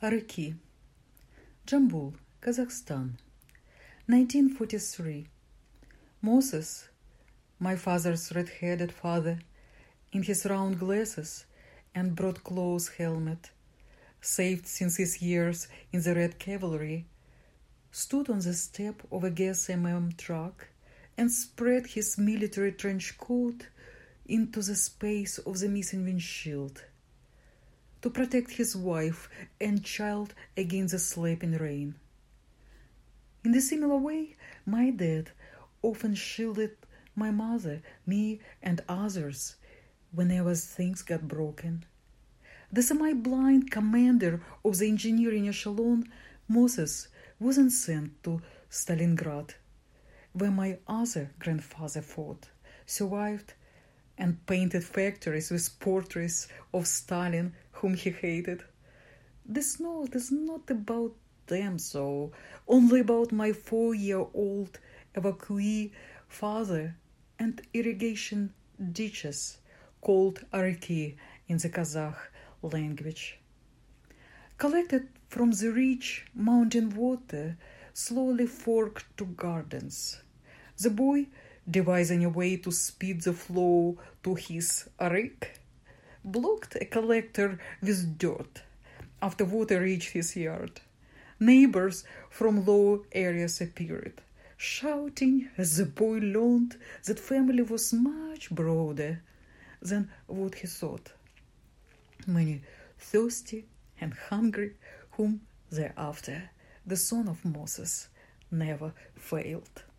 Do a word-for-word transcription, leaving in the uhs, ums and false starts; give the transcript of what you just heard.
Araki, Jambul, Kazakhstan, nineteen forty-three. Moses, my father's red-headed father, in his round glasses and broad-cloth helmet, saved since his years in the Red Cavalry, stood on the step of a gas M M truck and spread his military trench coat into the space of the missing windshield to protect his wife and child against the slapping rain. In a similar way, my dad often shielded my mother, me, and others whenever things got broken. The semi-blind commander of the engineering echelon, Moses, wasn't sent to Stalingrad, where my other grandfather fought, survived, and painted factories with portraits of Stalin, whom he hated. This note is not about them, though, only about my four-year-old evacuee father and irrigation ditches called Araki in the Kazakh language. Collected from the rich mountain water slowly forked to gardens. The boy, devising a way to speed the flow to his arik, blocked a collector with dirt after water reached his yard. Neighbors from low areas appeared, shouting as the boy learned that family was much broader than what he thought. Many thirsty and hungry, whom thereafter the son of Moses never failed.